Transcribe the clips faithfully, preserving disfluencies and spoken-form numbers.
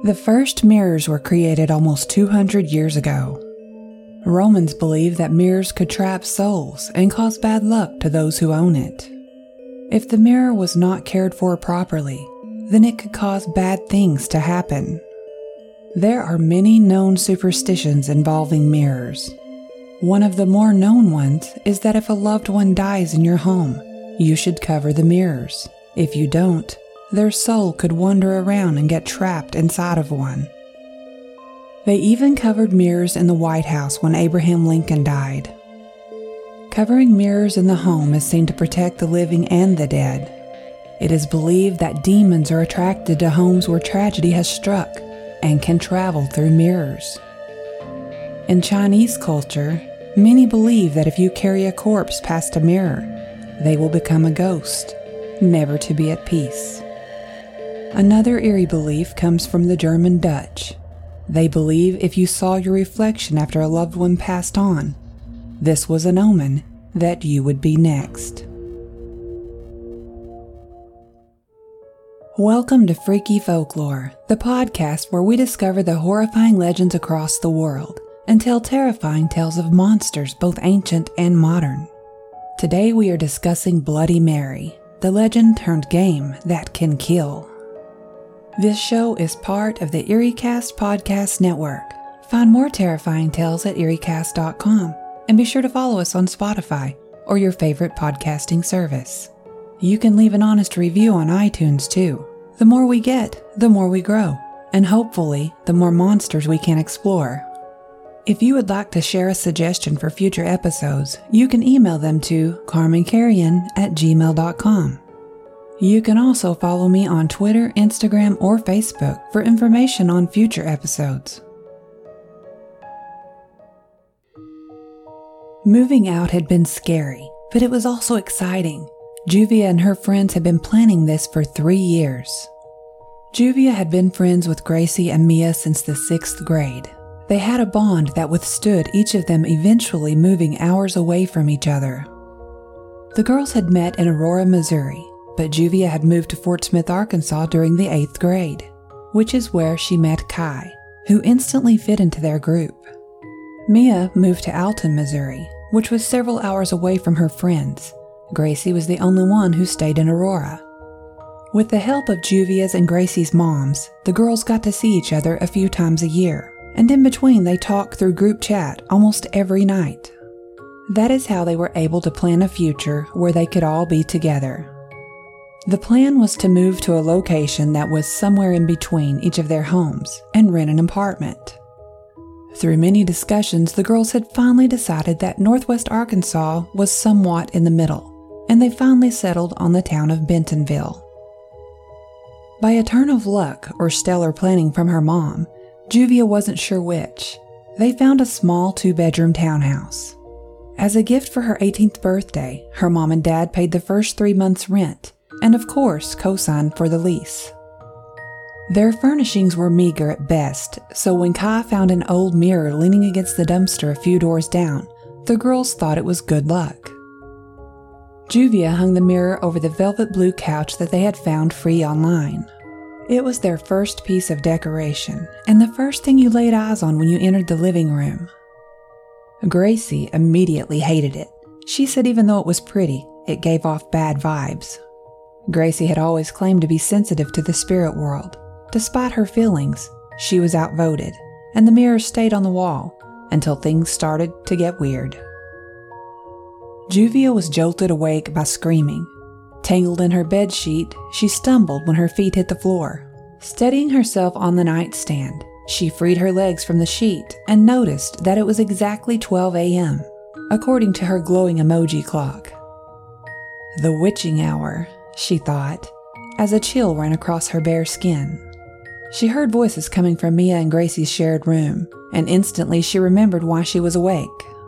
The first mirrors were created almost two hundred years ago. Romans believed that mirrors could trap souls and cause bad luck to those who own it. If the mirror was not cared for properly, then it could cause bad things to happen. There are many known superstitions involving mirrors. One of the more known ones is that if a loved one dies in your home, you should cover the mirrors. If you don't, their soul could wander around and get trapped inside of one. They even covered mirrors in the White House when Abraham Lincoln died. Covering mirrors in the home is seen to protect the living and the dead. It is believed that demons are attracted to homes where tragedy has struck and can travel through mirrors. In Chinese culture, many believe that if you carry a corpse past a mirror, they will become a ghost, never to be at peace. Another eerie belief comes from the German Dutch. They believe if you saw your reflection after a loved one passed on, this was an omen that you would be next. Welcome to Freaky Folklore, the podcast where we discover the horrifying legends across the world and tell terrifying tales of monsters both ancient and modern. Today we are discussing Bloody Mary, the legend turned game that can kill. This show is part of the EerieCast podcast network. Find more terrifying tales at eerie cast dot com and be sure to follow us on Spotify or your favorite podcasting service. You can leave an honest review on iTunes too. The more we get, the more we grow, and hopefully, the more monsters we can explore. If you would like to share a suggestion for future episodes, you can email them to carmen carrion at gmail dot com. You can also follow me on Twitter, Instagram, or Facebook for information on future episodes. Moving out had been scary, but it was also exciting. Juvia and her friends had been planning this for three years. Juvia had been friends with Gracie and Mia since the sixth grade. They had a bond that withstood each of them eventually moving hours away from each other. The girls had met in Aurora, Missouri, but Juvia had moved to Fort Smith, Arkansas during the eighth grade, which is where she met Kai, who instantly fit into their group. Mia moved to Alton, Missouri, which was several hours away from her friends. Gracie was the only one who stayed in Aurora. With the help of Juvia's and Gracie's moms, the girls got to see each other a few times a year, and in between they talked through group chat almost every night. That is how they were able to plan a future where they could all be together. The plan was to move to a location that was somewhere in between each of their homes and rent an apartment. Through many discussions, the girls had finally decided that Northwest Arkansas was somewhat in the middle, and they finally settled on the town of Bentonville. By a turn of luck or stellar planning from her mom, Juvia wasn't sure which. They found a small two-bedroom townhouse. As a gift for her eighteenth birthday, her mom and dad paid the first three months' rent, and of course co-signed for the lease. Their furnishings were meager at best, so when Kai found an old mirror leaning against the dumpster a few doors down, the girls thought it was good luck. Juvia hung the mirror over the velvet blue couch that they had found free online. It was their first piece of decoration, and the first thing you laid eyes on when you entered the living room. Gracie immediately hated it. She said even though it was pretty, it gave off bad vibes. Gracie had always claimed to be sensitive to the spirit world. Despite her feelings, she was outvoted, and the mirror stayed on the wall until things started to get weird. Juvia was jolted awake by screaming. Tangled in her bedsheet, she stumbled when her feet hit the floor. Steadying herself on the nightstand, she freed her legs from the sheet and noticed that it was exactly twelve a.m., according to her glowing emoji clock. The witching hour, she thought, as a chill ran across her bare skin. She heard voices coming from Mia and Gracie's shared room, and instantly she remembered why she was awake.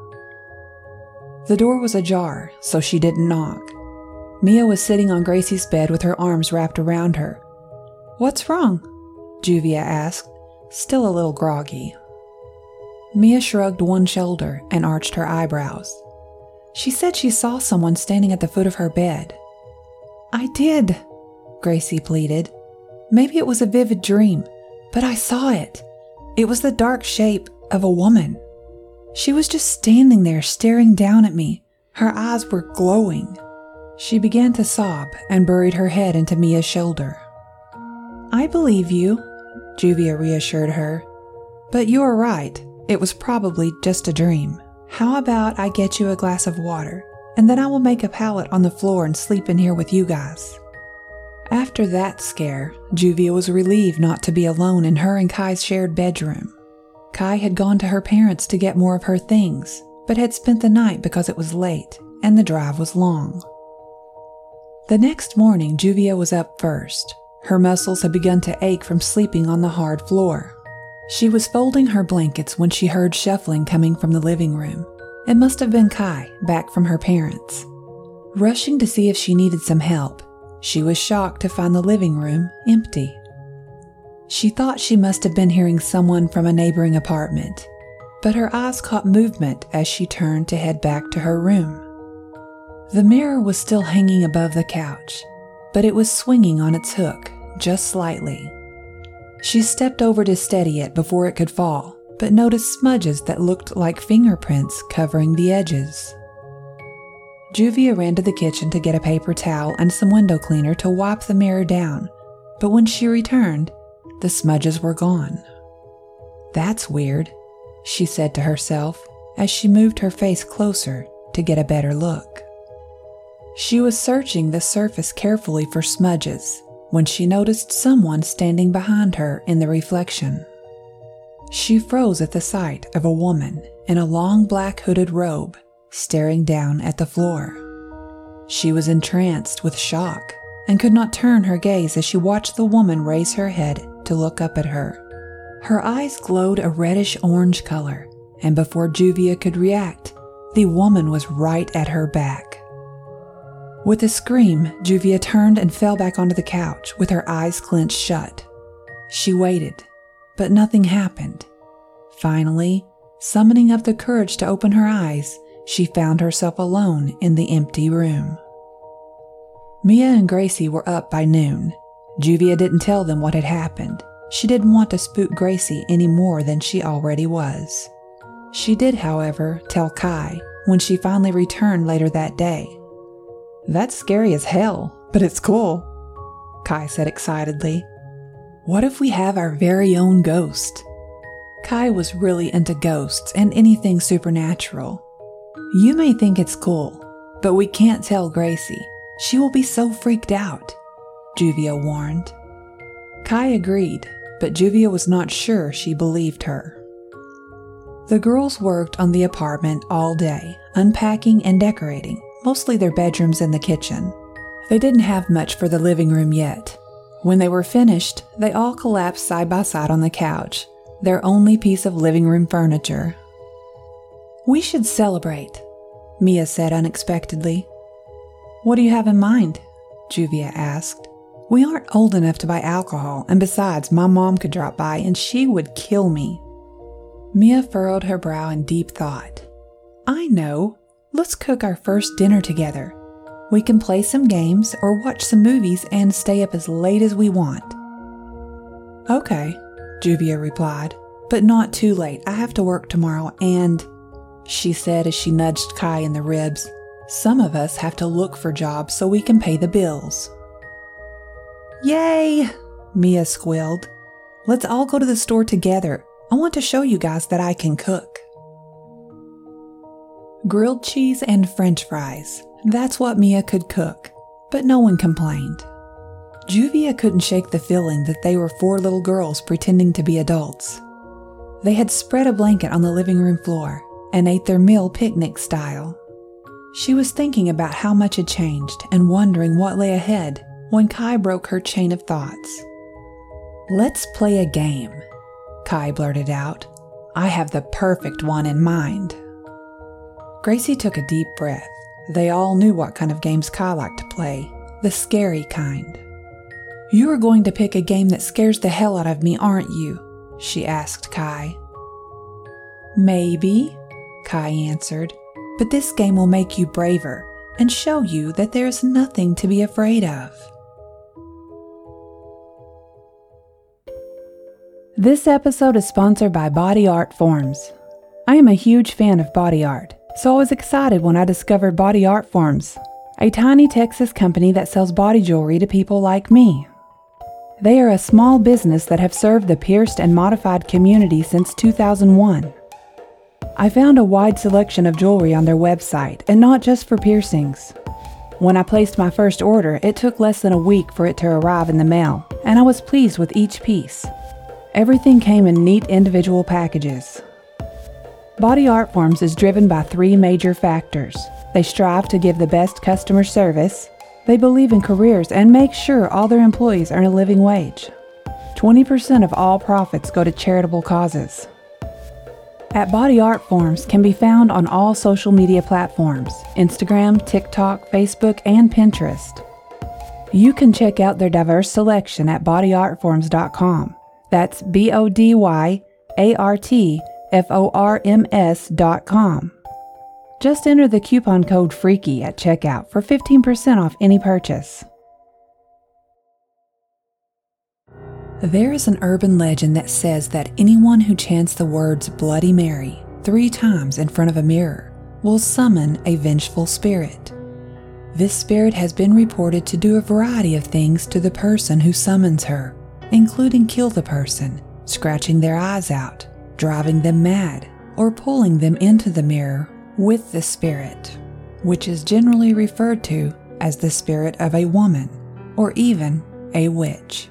The door was ajar, so she didn't knock. Mia was sitting on Gracie's bed with her arms wrapped around her. "What's wrong?" Juvia asked, still a little groggy. Mia shrugged one shoulder and arched her eyebrows. She said she saw someone standing at the foot of her bed. "I did," Gracie pleaded. "Maybe it was a vivid dream, But I saw it. It was the dark shape of a woman. She was just standing there staring down at me. Her eyes were glowing. She began to sob and buried her head into Mia's shoulder. I believe you, Juvia reassured her. But you are right. It was probably just a dream. How about I get you a glass of water, and then I will make a pallet on the floor and sleep in here with you guys. After that scare, Juvia was relieved not to be alone in her and Kai's shared bedroom. Kai had gone to her parents to get more of her things, but had spent the night because it was late and the drive was long. The next morning, Juvia was up first. Her muscles had begun to ache from sleeping on the hard floor. She was folding her blankets when she heard shuffling coming from the living room. It must have been Kai, back from her parents. Rushing to see if she needed some help, she was shocked to find the living room empty. She thought she must have been hearing someone from a neighboring apartment, but her eyes caught movement as she turned to head back to her room. The mirror was still hanging above the couch, but it was swinging on its hook, just slightly. She stepped over to steady it before it could fall, but noticed smudges that looked like fingerprints covering the edges. Juvia ran to the kitchen to get a paper towel and some window cleaner to wipe the mirror down, but when she returned, the smudges were gone. That's weird, she said to herself as she moved her face closer to get a better look. She was searching the surface carefully for smudges when she noticed someone standing behind her in the reflection. She froze at the sight of a woman in a long black hooded robe staring down at the floor. She was entranced with shock and could not turn her gaze as she watched the woman raise her head to look up at her. Her eyes glowed a reddish-orange color, and before Juvia could react, the woman was right at her back. With a scream, Juvia turned and fell back onto the couch with her eyes clenched shut. She waited, but nothing happened. Finally, summoning up the courage to open her eyes, she found herself alone in the empty room. Mia and Gracie were up by noon. Juvia didn't tell them what had happened. She didn't want to spook Gracie any more than she already was. She did, however, tell Kai when she finally returned later that day. That's scary as hell, but it's cool, Kai said excitedly. What if we have our very own ghost? Kai was really into ghosts and anything supernatural. You may think it's cool, but we can't tell Gracie. She will be so freaked out, Juvia warned. Kai agreed, but Juvia was not sure she believed her. The girls worked on the apartment all day, unpacking and decorating, mostly their bedrooms and the kitchen. They didn't have much for the living room yet. When they were finished, they all collapsed side by side on the couch, their only piece of living room furniture. We should celebrate, Mia said unexpectedly. What do you have in mind? Juvia asked. We aren't old enough to buy alcohol, and besides, my mom could drop by and she would kill me. Mia furrowed her brow in deep thought. I know. Let's cook our first dinner together. We can play some games or watch some movies and stay up as late as we want. Okay, Juvia replied, but not too late. I have to work tomorrow and, she said as she nudged Kai in the ribs, some of us have to look for jobs so we can pay the bills. Yay, Mia squealed. Let's all go to the store together. I want to show you guys that I can cook. Grilled cheese and French fries. That's what Mia could cook, but no one complained. Juvia couldn't shake the feeling that they were four little girls pretending to be adults. They had spread a blanket on the living room floor and ate their meal picnic style. She was thinking about how much had changed and wondering what lay ahead when Kai broke her chain of thoughts. Let's play a game, Kai blurted out. I have the perfect one in mind. Gracie took a deep breath. They all knew what kind of games Kai liked to play, the scary kind. You are going to pick a game that scares the hell out of me, aren't you? She asked Kai. Maybe, Kai answered, but this game will make you braver and show you that there is nothing to be afraid of. This episode is sponsored by Body Art Forms. I am a huge fan of body art, so I was excited when I discovered Body Art Forms, a tiny Texas company that sells body jewelry to people like me. They are a small business that have served the pierced and modified community since two thousand one. I found a wide selection of jewelry on their website, and not just for piercings. When I placed my first order, it took less than a week for it to arrive in the mail, and I was pleased with each piece. Everything came in neat individual packages. Body Art Forms is driven by three major factors. They strive to give the best customer service, they believe in careers, and make sure all their employees earn a living wage. twenty percent of all profits go to charitable causes. At Body Art Forms can be found on all social media platforms, Instagram, TikTok, Facebook, and Pinterest. You can check out their diverse selection at body art forms dot com. That's B O D Y A R T F O R M S dot com. Just enter the coupon code FREAKY at checkout for fifteen percent off any purchase. There is an urban legend that says that anyone who chants the words Bloody Mary three times in front of a mirror will summon a vengeful spirit. This spirit has been reported to do a variety of things to the person who summons her, including kill the person, scratching their eyes out, driving them mad, or pulling them into the mirror with the spirit, which is generally referred to as the spirit of a woman, or even a witch.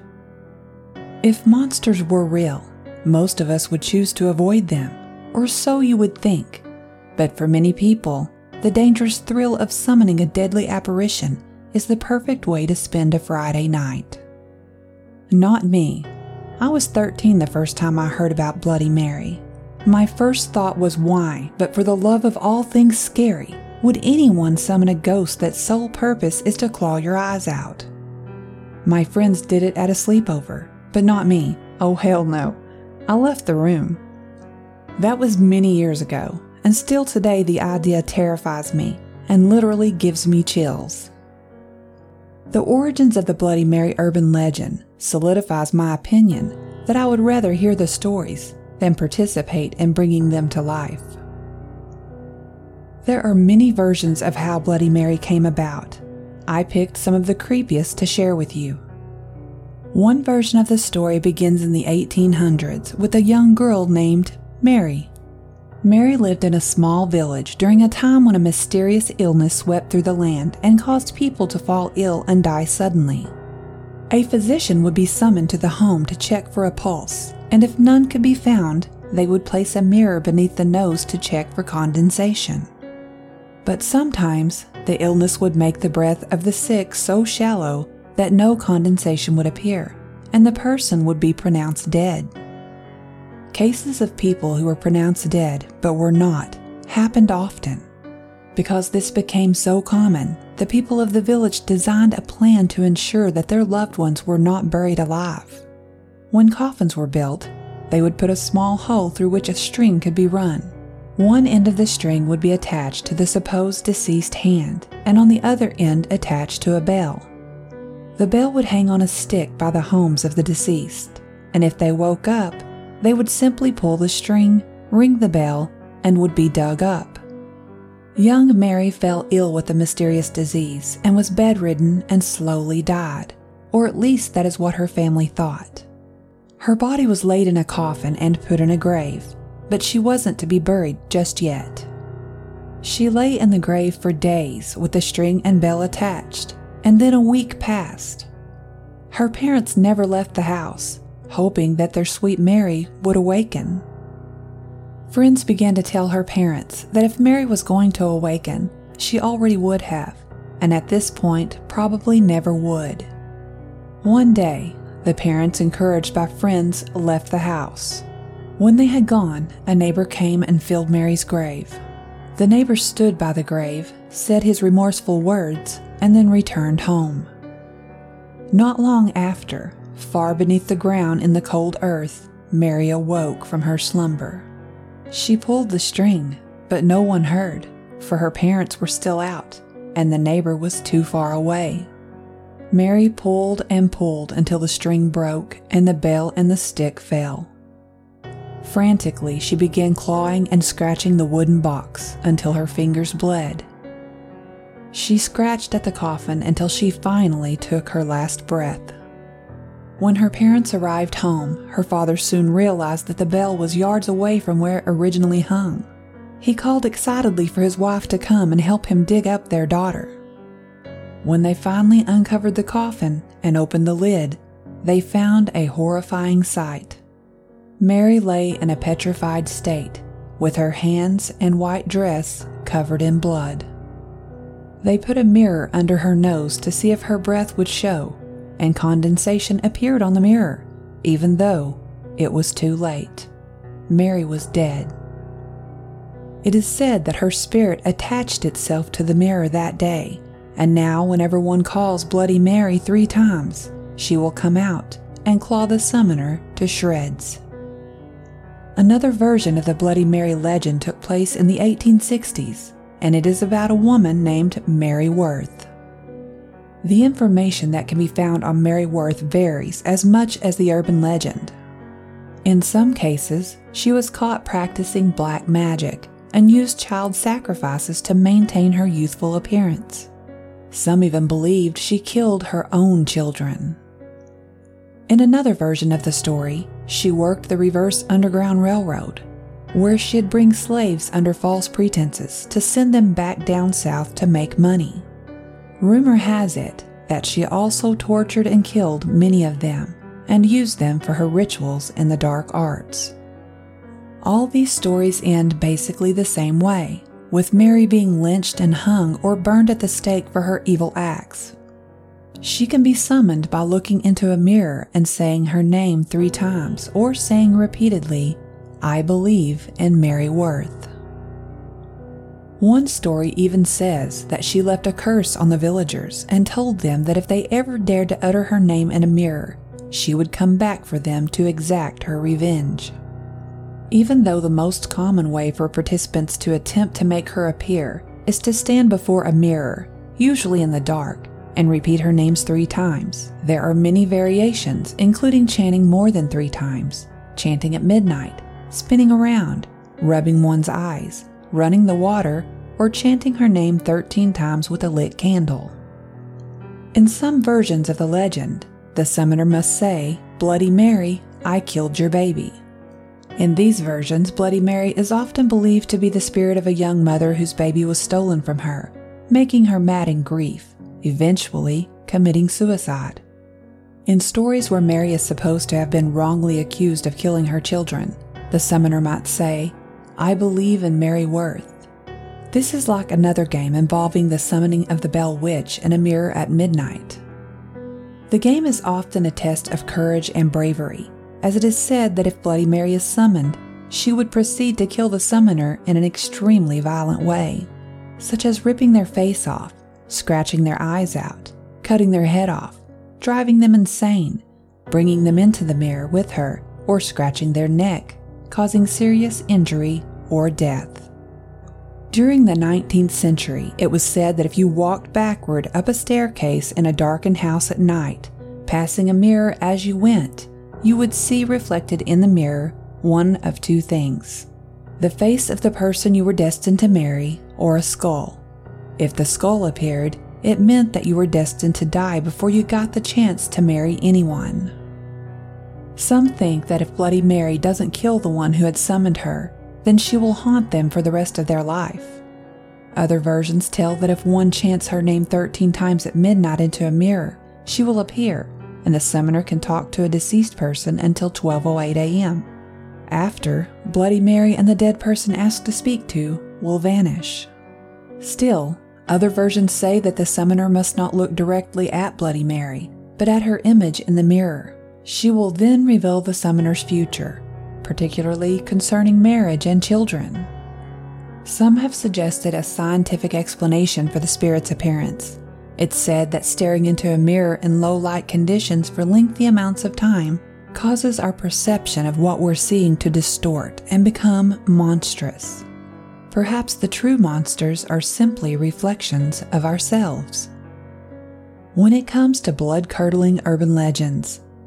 If monsters were real, most of us would choose to avoid them, or so you would think. But for many people, the dangerous thrill of summoning a deadly apparition is the perfect way to spend a Friday night. Not me. I was thirteen the first time I heard about Bloody Mary. My first thought was why, but for the love of all things scary, would anyone summon a ghost that sole purpose is to claw your eyes out? My friends did it at a sleepover, but not me. Oh hell no. I left the room. That was many years ago, and still today the idea terrifies me and literally gives me chills. The origins of the Bloody Mary urban legend solidifies my opinion that I would rather hear the stories than participate in bringing them to life. There are many versions of how Bloody Mary came about. I picked some of the creepiest to share with you. One version of the story begins in the eighteen hundreds with a young girl named Mary. Mary lived in a small village during a time when a mysterious illness swept through the land and caused people to fall ill and die suddenly. A physician would be summoned to the home to check for a pulse, and if none could be found, they would place a mirror beneath the nose to check for condensation. But sometimes, the illness would make the breath of the sick so shallow that no condensation would appear, and the person would be pronounced dead. Cases of people who were pronounced dead but were not happened often. Because this became so common, the people of the village designed a plan to ensure that their loved ones were not buried alive. When coffins were built, they would put a small hole through which a string could be run. One end of the string would be attached to the supposed deceased hand, and on the other end attached to a bell. The bell would hang on a stick by the homes of the deceased, and if they woke up, they would simply pull the string, ring the bell, and would be dug up. Young Mary fell ill with a mysterious disease and was bedridden and slowly died, or at least that is what her family thought. Her body was laid in a coffin and put in a grave, but she wasn't to be buried just yet. She lay in the grave for days with the string and bell attached, and then a week passed. Her parents never left the house, hoping that their sweet Mary would awaken. Friends began to tell her parents that if Mary was going to awaken, she already would have, and at this point probably never would. One day, the parents, encouraged by friends, left the house. When they had gone, a neighbor came and filled Mary's grave. The neighbor stood by the grave, said his remorseful words, and then returned home. Not long after, far beneath the ground in the cold earth, Mary awoke from her slumber. She pulled the string, but no one heard, for her parents were still out, and the neighbor was too far away. Mary pulled and pulled until the string broke and the bell and the stick fell. Frantically, she began clawing and scratching the wooden box until her fingers bled. She scratched at the coffin until she finally took her last breath. When her parents arrived home, her father soon realized that the bell was yards away from where it originally hung. He called excitedly for his wife to come and help him dig up their daughter. When they finally uncovered the coffin and opened the lid, they found a horrifying sight. Mary lay in a petrified state, with her hands and white dress covered in blood. They put a mirror under her nose to see if her breath would show, and condensation appeared on the mirror, even though it was too late. Mary was dead. It is said that her spirit attached itself to the mirror that day, and now whenever one calls Bloody Mary three times, she will come out and claw the summoner to shreds. Another version of the Bloody Mary legend took place in the eighteen sixties, and it is about a woman named Mary Worth. The information that can be found on Mary Worth varies as much as the urban legend. In some cases, she was caught practicing black magic and used child sacrifices to maintain her youthful appearance. Some even believed she killed her own children. In another version of the story, she worked the reverse Underground Railroad, where she'd bring slaves under false pretenses to send them back down south to make money. Rumor has it that she also tortured and killed many of them and used them for her rituals in the dark arts. All these stories end basically the same way, with Mary being lynched and hung or burned at the stake for her evil acts. She can be summoned by looking into a mirror and saying her name three times or saying repeatedly, "I believe in Mary Worth." One story even says that she left a curse on the villagers and told them that if they ever dared to utter her name in a mirror, she would come back for them to exact her revenge. Even though the most common way for participants to attempt to make her appear is to stand before a mirror, usually in the dark, and repeat her names three times, there are many variations, including chanting more than three times, chanting at midnight, spinning around, rubbing one's eyes, running the water, or chanting her name thirteen times with a lit candle. In some versions of the legend, the summoner must say, "Bloody Mary, I killed your baby." In these versions, Bloody Mary is often believed to be the spirit of a young mother whose baby was stolen from her, making her mad in grief, eventually committing suicide. In stories where Mary is supposed to have been wrongly accused of killing her children, the summoner might say, "I believe in Mary Worth." This is like another game involving the summoning of the Bell Witch in a mirror at midnight. The game is often a test of courage and bravery, as it is said that if Bloody Mary is summoned, she would proceed to kill the summoner in an extremely violent way, such as ripping their face off, scratching their eyes out, cutting their head off, driving them insane, bringing them into the mirror with her, or scratching their neck, causing serious injury or death. During the nineteenth century, it was said that if you walked backward up a staircase in a darkened house at night, passing a mirror as you went, you would see reflected in the mirror one of two things: the face of the person you were destined to marry, or a skull. If the skull appeared, it meant that you were destined to die before you got the chance to marry anyone. Some think that if Bloody Mary doesn't kill the one who had summoned her, then she will haunt them for the rest of their life. Other versions tell that if one chants her name thirteen times at midnight into a mirror, she will appear, and the summoner can talk to a deceased person until twelve oh eight a.m. After, Bloody Mary and the dead person asked to speak to will vanish. Still, other versions say that the summoner must not look directly at Bloody Mary, but at her image in the mirror. She will then reveal the summoner's future, particularly concerning marriage and children. Some have suggested a scientific explanation for the spirit's appearance. It's said that staring into a mirror in low light conditions for lengthy amounts of time causes our perception of what we're seeing to distort and become monstrous. Perhaps the true monsters are simply reflections of ourselves. When it comes to blood-curdling urban legends,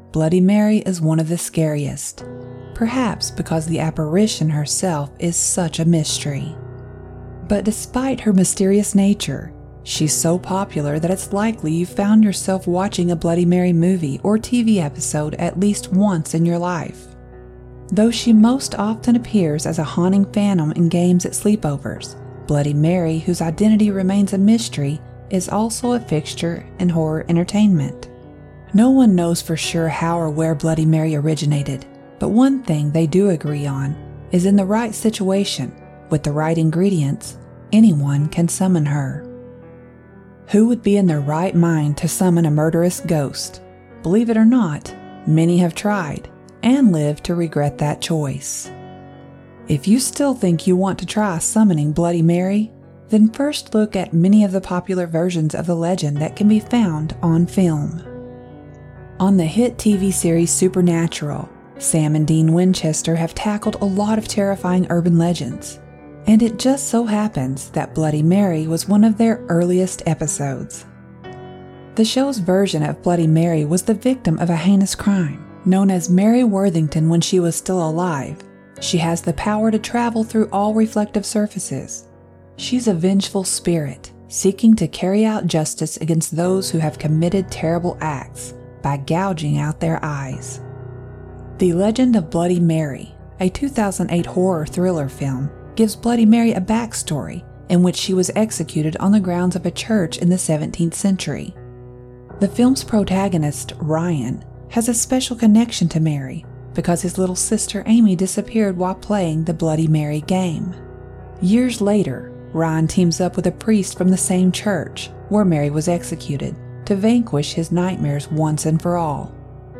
Bloody Mary is one of the scariest, perhaps because the apparition herself is such a mystery. But despite her mysterious nature, she's so popular that it's likely you found yourself watching a Bloody Mary movie or T V episode at least once in your life. Though she most often appears as a haunting phantom in games at sleepovers, Bloody Mary, whose identity remains a mystery, is also a fixture in horror entertainment. No one knows for sure how or where Bloody Mary originated, but one thing they do agree on is in the right situation, with the right ingredients, anyone can summon her. Who would be in their right mind to summon a murderous ghost? Believe it or not, many have tried and lived to regret that choice. If you still think you want to try summoning Bloody Mary, then first look at many of the popular versions of the legend that can be found on film. On the hit T V series Supernatural, Sam and Dean Winchester have tackled a lot of terrifying urban legends, and it just so happens that Bloody Mary was one of their earliest episodes. The show's version of Bloody Mary was the victim of a heinous crime. Known as Mary Worthington when she was still alive, she has the power to travel through all reflective surfaces. She's a vengeful spirit, seeking to carry out justice against those who have committed terrible acts by gouging out their eyes. The Legend of Bloody Mary, a two thousand eight horror thriller film, gives Bloody Mary a backstory in which she was executed on the grounds of a church in the seventeenth century. The film's protagonist, Ryan, has a special connection to Mary because his little sister Amy disappeared while playing the Bloody Mary game. Years later, Ryan teams up with a priest from the same church where Mary was executed to vanquish his nightmares once and for all.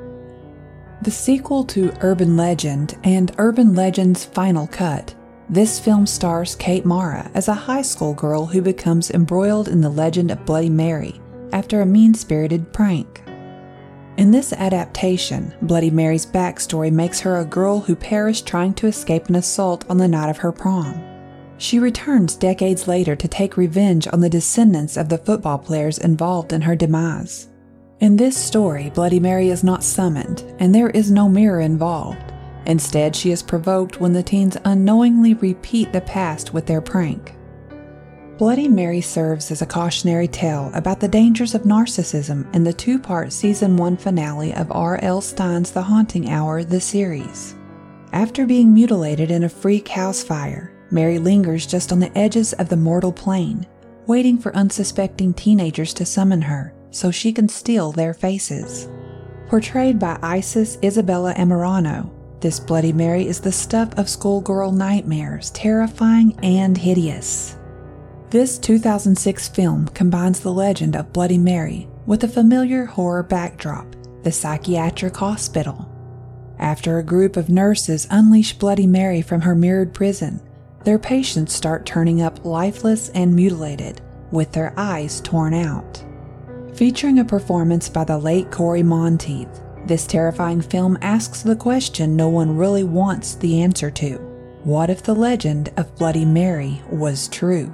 The sequel to Urban Legend and Urban Legend's Final Cut, this film stars Kate Mara as a high school girl who becomes embroiled in the legend of Bloody Mary after a mean-spirited prank. In this adaptation, Bloody Mary's backstory makes her a girl who perished trying to escape an assault on the night of her prom. She returns decades later to take revenge on the descendants of the football players involved in her demise. In this story, Bloody Mary is not summoned, and there is no mirror involved. Instead, she is provoked when the teens unknowingly repeat the past with their prank. Bloody Mary serves as a cautionary tale about the dangers of narcissism in the two-part season one finale of R L Stine's The Haunting Hour, the series. After being mutilated in a freak house fire, Mary lingers just on the edges of the mortal plane, waiting for unsuspecting teenagers to summon her so she can steal their faces. Portrayed by Isis Isabella Amorano, this Bloody Mary is the stuff of schoolgirl nightmares, terrifying and hideous. This two thousand six film combines the legend of Bloody Mary with a familiar horror backdrop, the psychiatric hospital. After a group of nurses unleash Bloody Mary from her mirrored prison, their patients start turning up lifeless and mutilated, with their eyes torn out. Featuring a performance by the late Corey Monteith, this terrifying film asks the question no one really wants the answer to. What if the legend of Bloody Mary was true?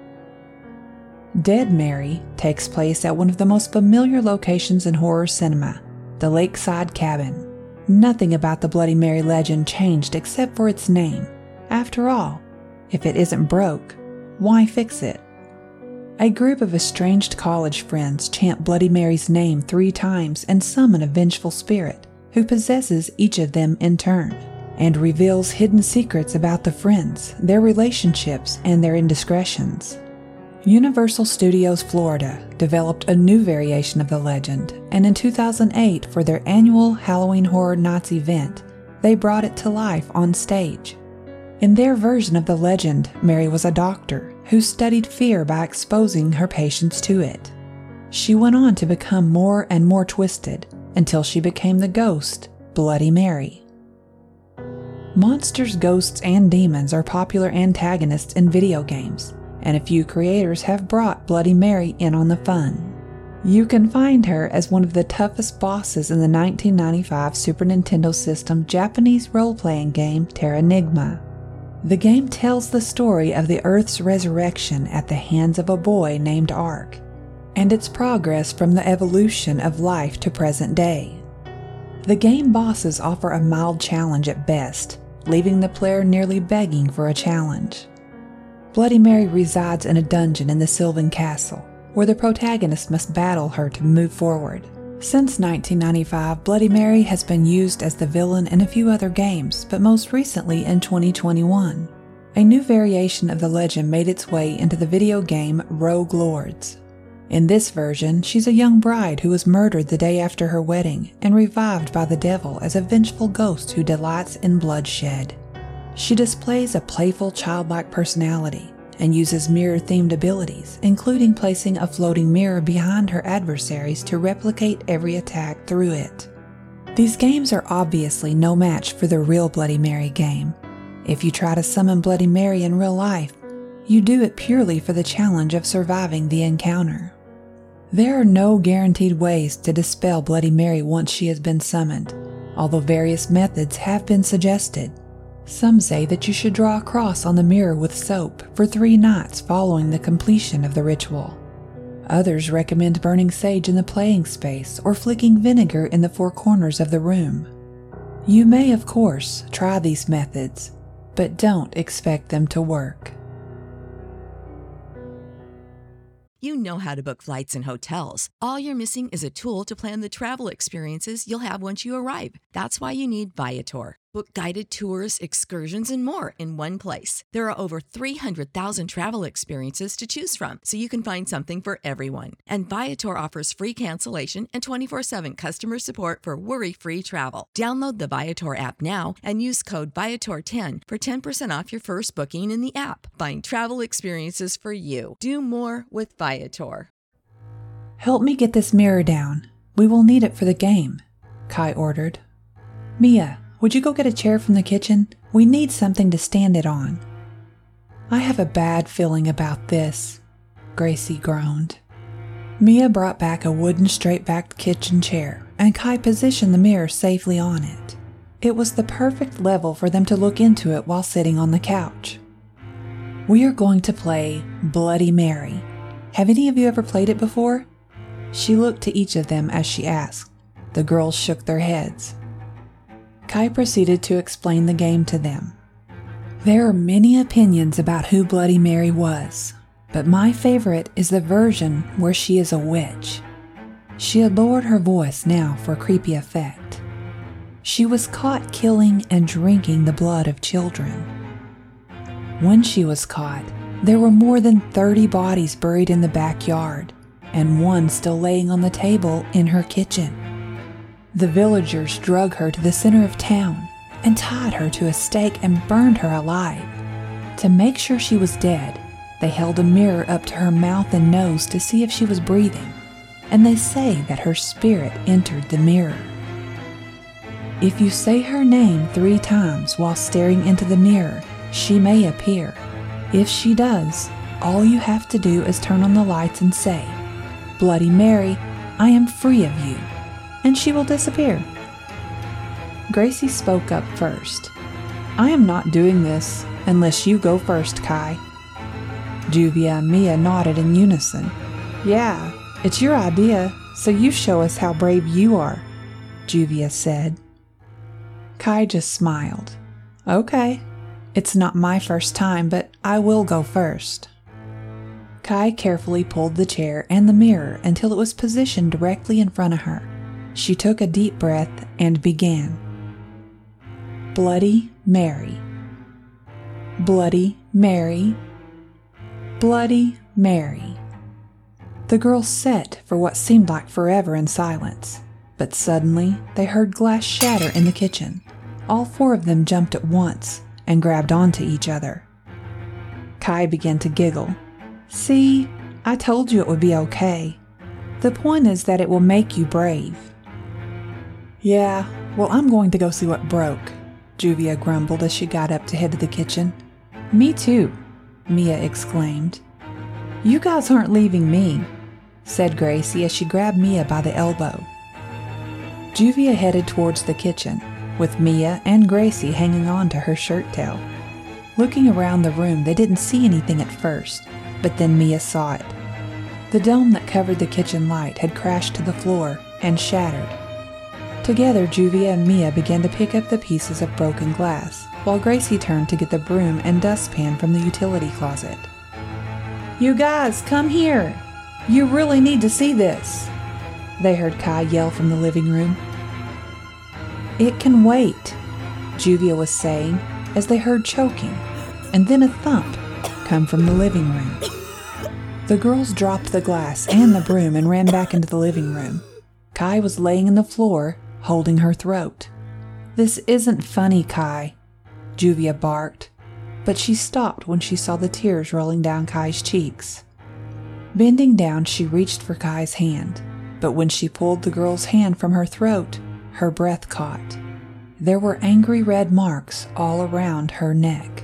Dead Mary takes place at one of the most familiar locations in horror cinema, the Lakeside Cabin. Nothing about the Bloody Mary legend changed except for its name. After all, if it isn't broke, why fix it? A group of estranged college friends chant Bloody Mary's name three times and summon a vengeful spirit who possesses each of them in turn, and reveals hidden secrets about the friends, their relationships, and their indiscretions. Universal Studios Florida developed a new variation of the legend, and in two thousand eight, for their annual Halloween Horror Nights event, they brought it to life on stage. In their version of the legend, Mary was a doctor who studied fear by exposing her patients to it. She went on to become more and more twisted until she became the ghost, Bloody Mary. Monsters, ghosts, and demons are popular antagonists in video games, and a few creators have brought Bloody Mary in on the fun. You can find her as one of the toughest bosses in the nineteen ninety-five Super Nintendo system Japanese role-playing game Terranigma. The game tells the story of the Earth's resurrection at the hands of a boy named Ark, and its progress from the evolution of life to present day. The game bosses offer a mild challenge at best, leaving the player nearly begging for a challenge. Bloody Mary resides in a dungeon in the Sylvan Castle, where the protagonist must battle her to move forward. Since nineteen ninety-five, Bloody Mary has been used as the villain in a few other games, but most recently in twenty twenty-one. A new variation of the legend made its way into the video game Rogue Lords. In this version, she's a young bride who was murdered the day after her wedding and revived by the devil as a vengeful ghost who delights in bloodshed. She displays a playful, childlike personality and uses mirror-themed abilities, including placing a floating mirror behind her adversaries to replicate every attack through it. These games are obviously no match for the real Bloody Mary game. If you try to summon Bloody Mary in real life, you do it purely for the challenge of surviving the encounter. There are no guaranteed ways to dispel Bloody Mary once she has been summoned, although various methods have been suggested. Some say that you should draw a cross on the mirror with soap for three nights following the completion of the ritual. Others recommend burning sage in the playing space or flicking vinegar in the four corners of the room. You may, of course, try these methods, but don't expect them to work. You know how to book flights and hotels. All you're missing is a tool to plan the travel experiences you'll have once you arrive. That's why you need Viator. Book guided tours, excursions, and more in one place. There are over three hundred thousand travel experiences to choose from, so you can find something for everyone. And Viator offers free cancellation and twenty-four seven customer support for worry-free travel. Download the Viator app now and use code Viator ten for ten percent off your first booking in the app. Find travel experiences for you. Do more with Viator. "Help me get this mirror down. We will need it for the game," Kai ordered. "Mia, would you go get a chair from the kitchen? We need something to stand it on." "I have a bad feeling about this," Gracie groaned. Mia brought back a wooden straight-backed kitchen chair, and Kai positioned the mirror safely on it. It was the perfect level for them to look into it while sitting on the couch. "We are going to play Bloody Mary. Have any of you ever played it before?" She looked to each of them as she asked. The girls shook their heads. Kai proceeded to explain the game to them. "There are many opinions about who Bloody Mary was, but my favorite is the version where she is a witch. She had lowered her voice now for creepy effect. She was caught killing and drinking the blood of children. When she was caught, there were more than thirty bodies buried in the backyard, and one still laying on the table in her kitchen. The villagers drug her to the center of town and tied her to a stake and burned her alive. To make sure she was dead, they held a mirror up to her mouth and nose to see if she was breathing, and they say that her spirit entered the mirror. If you say her name three times while staring into the mirror, she may appear. If she does, all you have to do is turn on the lights and say, 'Bloody Mary, I am free of you,' and she will disappear." Gracie spoke up first. "I am not doing this unless you go first, Kai." Juvia and Mia nodded in unison. "Yeah, it's your idea, so you show us how brave you are," Juvia said. Kai just smiled. "Okay, it's not my first time, but I will go first." Kai carefully pulled the chair and the mirror until it was positioned directly in front of her. She took a deep breath and began. Bloody Mary. Bloody Mary. Bloody Mary. The girls sat for what seemed like forever in silence, but suddenly they heard glass shatter in the kitchen. All four of them jumped at once and grabbed onto each other. Kai began to giggle. "See, I told you it would be okay. The point is that it will make you brave." "Yeah, well, I'm going to go see what broke," Juvia grumbled as she got up to head to the kitchen. "Me too," Mia exclaimed. "You guys aren't leaving me," said Gracie as she grabbed Mia by the elbow. Juvia headed towards the kitchen, with Mia and Gracie hanging on to her shirt tail. Looking around the room, they didn't see anything at first, but then Mia saw it. The dome that covered the kitchen light had crashed to the floor and shattered. Together, Juvia and Mia began to pick up the pieces of broken glass, while Gracie turned to get the broom and dustpan from the utility closet. "You guys, come here! You really need to see this!" they heard Kai yell from the living room. "It can wait," Juvia was saying as they heard choking, and then a thump come from the living room. The girls dropped the glass and the broom and ran back into the living room. Kai was laying on the floor, holding her throat. "This isn't funny, Kai," Juvia barked, but she stopped when she saw the tears rolling down Kai's cheeks. Bending down, she reached for Kai's hand, but when she pulled the girl's hand from her throat, her breath caught. There were angry red marks all around her neck.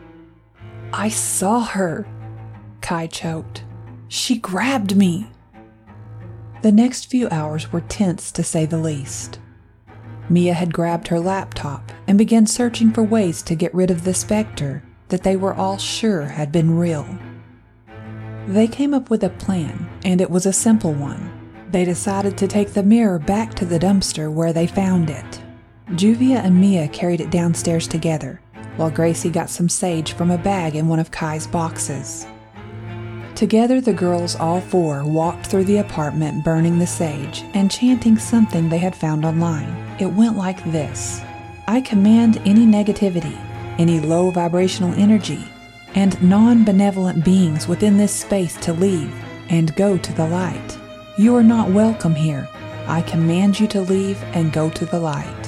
"I saw her," Kai choked. "She grabbed me." The next few hours were tense to say the least. Mia had grabbed her laptop and began searching for ways to get rid of the specter that they were all sure had been real. They came up with a plan, and it was a simple one. They decided to take the mirror back to the dumpster where they found it. Juvia and Mia carried it downstairs together, while Gracie got some sage from a bag in one of Kai's boxes. Together, the girls, all four, walked through the apartment burning the sage and chanting something they had found online. It went like this: "I command any negativity, any low vibrational energy, and non-benevolent beings within this space to leave and go to the light. You are not welcome here. I command you to leave and go to the light."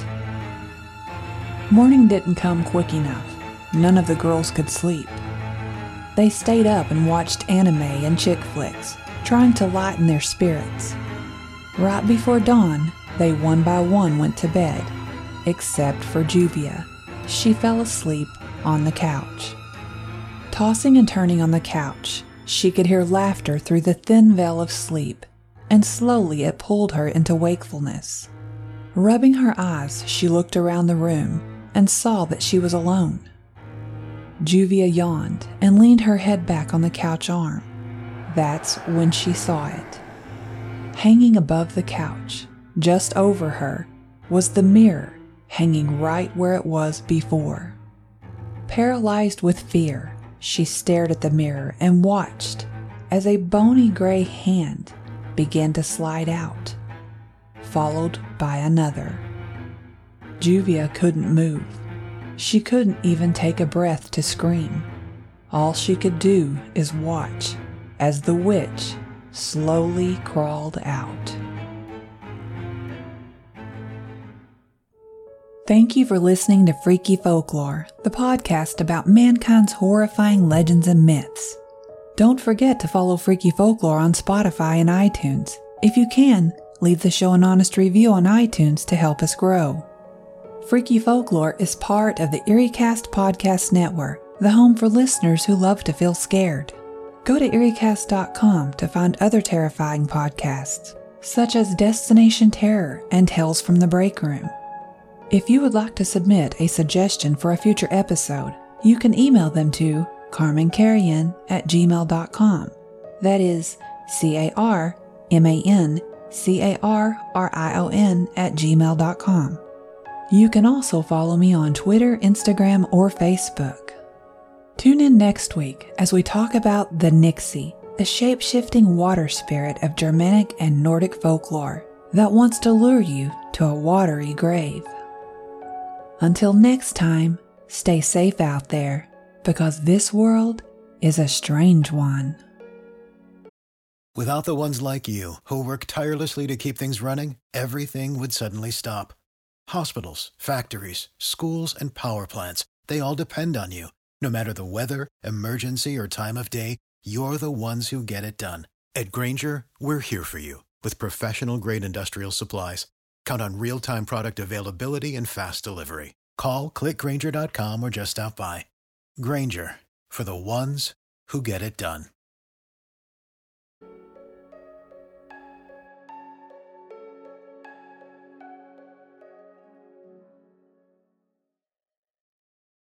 Morning didn't come quick enough. None of the girls could sleep. They stayed up and watched anime and chick flicks, trying to lighten their spirits. Right before dawn, they one by one went to bed, except for Juvia. She fell asleep on the couch. Tossing and turning on the couch, she could hear laughter through the thin veil of sleep, and slowly it pulled her into wakefulness. Rubbing her eyes, she looked around the room and saw that she was alone. Juvia yawned and leaned her head back on the couch arm. That's when she saw it. Hanging above the couch, just over her, was the mirror hanging right where it was before. Paralyzed with fear, she stared at the mirror and watched as a bony gray hand began to slide out, followed by another. Juvia couldn't move. She couldn't even take a breath to scream. All she could do is watch as the witch slowly crawled out. Thank you for listening to Freaky Folklore, the podcast about mankind's horrifying legends and myths. Don't forget to follow Freaky Folklore on Spotify and iTunes. If you can, leave the show an honest review on iTunes to help us grow. Freaky Folklore is part of the EerieCast Podcast Network, the home for listeners who love to feel scared. Go to eerie cast dot com to find other terrifying podcasts, such as Destination Terror and Tales from the Break Room. If you would like to submit a suggestion for a future episode, you can email them to carman carrion at gmail dot com. That is C A R M A N C A R R I O N at gmail dot com. You can also follow me on Twitter, Instagram, or Facebook. Tune in next week as we talk about the Nixie, a shape-shifting water spirit of Germanic and Nordic folklore that wants to lure you to a watery grave. Until next time, stay safe out there, because this world is a strange one. Without the ones like you, who work tirelessly to keep things running, everything would suddenly stop. Hospitals, factories, schools, and power plants, they all depend on you. No matter the weather, emergency, or time of day, you're the ones who get it done. At Grainger, we're here for you with professional-grade industrial supplies. Count on real-time product availability and fast delivery. Call, click Grainger dot com, or just stop by. Grainger, for the ones who get it done.